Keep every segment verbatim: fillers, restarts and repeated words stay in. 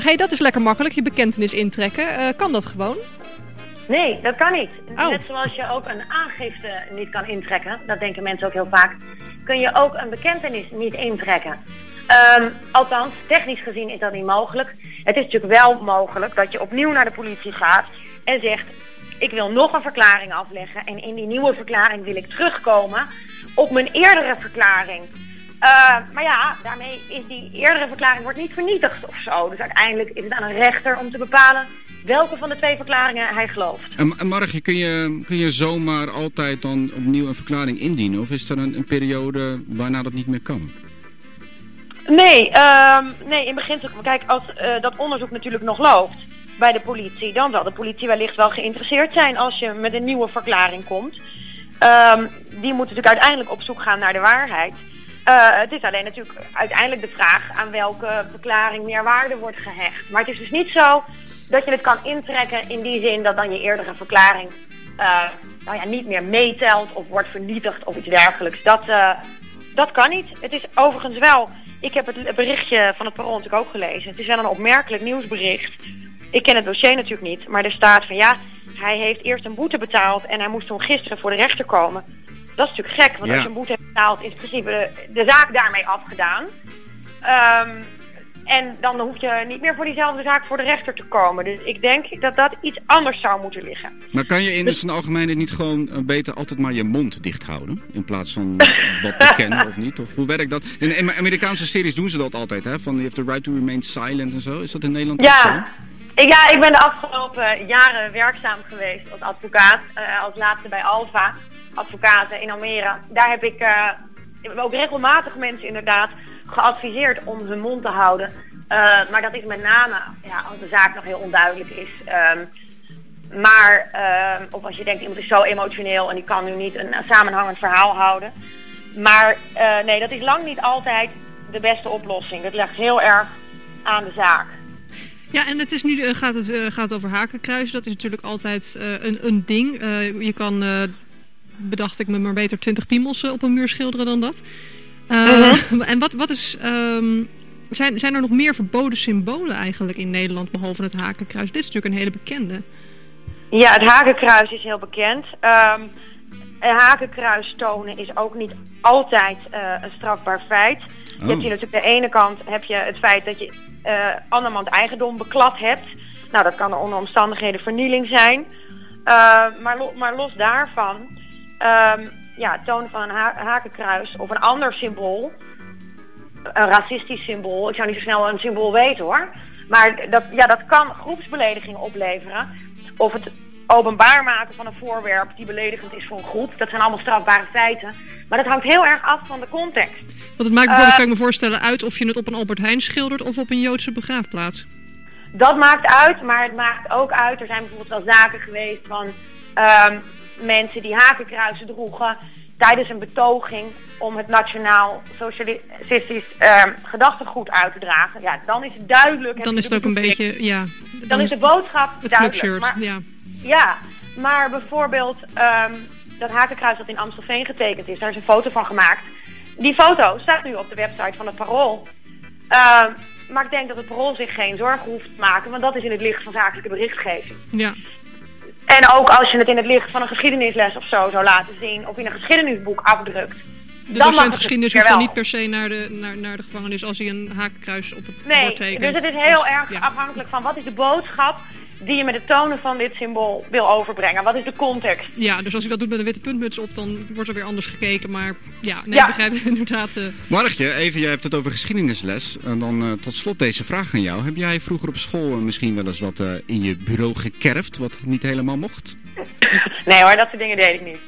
Hey, dat is lekker makkelijk, je bekentenis intrekken. Uh, kan dat gewoon? Nee, dat kan niet. Oh. Net zoals je ook een aangifte niet kan intrekken, dat denken mensen ook heel vaak, kun je ook een bekentenis niet intrekken. Um, althans, technisch gezien is dat niet mogelijk. Het is natuurlijk wel mogelijk dat je opnieuw naar de politie gaat en zegt, ik wil nog een verklaring afleggen en in die nieuwe verklaring wil ik terugkomen op mijn eerdere verklaring. Uh, maar ja, daarmee is die eerdere verklaring wordt niet vernietigd of zo. Dus uiteindelijk is het aan een rechter om te bepalen welke van de twee verklaringen hij gelooft. En, en Margje, kun je, kun je zomaar altijd dan opnieuw een verklaring indienen? Of is er een, een periode waarna dat niet meer kan? Nee, um, nee in beginsel, kijk, als uh, dat onderzoek natuurlijk nog loopt bij de politie, dan zal de politie wellicht wel geïnteresseerd zijn als je met een nieuwe verklaring komt. Um, die moet natuurlijk uiteindelijk op zoek gaan naar de waarheid. Uh, het is alleen natuurlijk uiteindelijk de vraag aan welke verklaring meer waarde wordt gehecht. Maar het is dus niet zo dat je het kan intrekken in die zin dat dan je eerdere verklaring uh, nou ja, niet meer meetelt of wordt vernietigd of iets dergelijks. Dat, uh, dat kan niet. Het is overigens wel, ik heb het berichtje van het Parool natuurlijk ook gelezen. Het is wel een opmerkelijk nieuwsbericht. Ik ken het dossier natuurlijk niet, maar er staat van ja, hij heeft eerst een boete betaald en hij moest toen gisteren voor de rechter komen. Dat is natuurlijk gek, want ja. als je een boete hebt betaald is in principe de, de zaak daarmee afgedaan. Um, en dan hoef je niet meer voor diezelfde zaak voor de rechter te komen. Dus ik denk dat dat iets anders zou moeten liggen. Maar kan je in dus... zijn algemeenheid niet gewoon beter altijd maar je mond dicht houden? In plaats van wat bekennen of niet? Of hoe werkt dat? In, in Amerikaanse series doen ze dat altijd, hè? Van je hebt the right to remain silent en zo. Is dat in Nederland ja. ook zo? Ik, ja, ik ben de afgelopen jaren werkzaam geweest als advocaat. Uh, als laatste bij Alfa. Advocaten in Almere. Daar heb ik uh, ook regelmatig mensen inderdaad geadviseerd om hun mond te houden. Uh, maar dat is met name ja, als de zaak nog heel onduidelijk is. Um, maar, uh, of als je denkt iemand is zo emotioneel en die kan nu niet een, een samenhangend verhaal houden. Maar uh, nee, dat is lang niet altijd de beste oplossing. Dat ligt heel erg aan de zaak. Ja, en het is nu uh, gaat het uh, gaat over hakenkruis. Dat is natuurlijk altijd uh, een, een ding. Uh, je kan... Uh, bedacht ik me maar beter twintig piemels op een muur schilderen dan dat. Uh, uh-huh. En wat, wat is, um, zijn, zijn er nog meer verboden symbolen eigenlijk in Nederland, behalve het hakenkruis? Dit is natuurlijk een hele bekende. Ja, het hakenkruis is heel bekend. Um, een hakenkruis tonen is ook niet altijd uh, een strafbaar feit. Oh. Je hebt hier natuurlijk de ene kant heb je het feit dat je uh, andermans eigendom beklad hebt. Nou, dat kan onder omstandigheden vernieling zijn. Uh, maar, lo- maar los daarvan... Um, ja, het tonen van een ha- hakenkruis of een ander symbool, een racistisch symbool, ik zou niet zo snel een symbool weten hoor, maar dat, ja, dat kan groepsbelediging opleveren. Of het openbaar maken van een voorwerp die beledigend is voor een groep, dat zijn allemaal strafbare feiten. Maar dat hangt heel erg af van de context. Want het maakt bijvoorbeeld, uh, kan ik me voorstellen, uit of je het op een Albert Heijn schildert of op een Joodse begraafplaats. Dat maakt uit, maar het maakt ook uit, er zijn bijvoorbeeld wel zaken geweest van... Um, mensen die hakenkruisen droegen tijdens een betoging om het nationaal socialistisch uh, gedachtegoed uit te dragen. Ja, dan is het duidelijk. Dan is het ook een beetje, ja. Dan, dan is de boodschap het duidelijk. Maar, ja. ja, maar bijvoorbeeld um, dat hakenkruis dat in Amstelveen getekend is, daar is een foto van gemaakt. Die foto staat nu op de website van het Parool. Uh, maar ik denk dat het Parool zich geen zorgen hoeft te maken, want dat is in het licht van zakelijke berichtgeving. Ja. En ook als je het in het licht van een geschiedenisles of zo zou laten zien, of in een geschiedenisboek afdrukt. De docent geschiedenis hoeft dan niet per se naar de, naar, naar de gevangenis als hij een hakenkruis op het nee, bord tekent. Dus het is heel dus, erg ja. afhankelijk van wat is de boodschap die je met het tonen van dit symbool wil overbrengen. Wat is de context? Ja, dus als ik dat doe met een witte puntmuts op, dan wordt er weer anders gekeken. Maar ja, nee, ja. ik begrijp inderdaad. Uh... Margje, even, jij hebt het over geschiedenisles. En dan uh, tot slot deze vraag aan jou. Heb jij vroeger op school uh, misschien wel eens wat uh, in je bureau gekerfd, wat niet helemaal mocht? Nee hoor, dat soort dingen deed ik niet.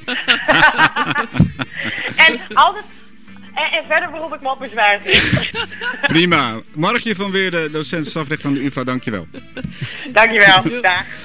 en altijd... En, en verder beroep ik me op bezwaardienst. Prima. Margje van Weerde, docent strafrecht aan de U vA, dankjewel. Dankjewel. Dag.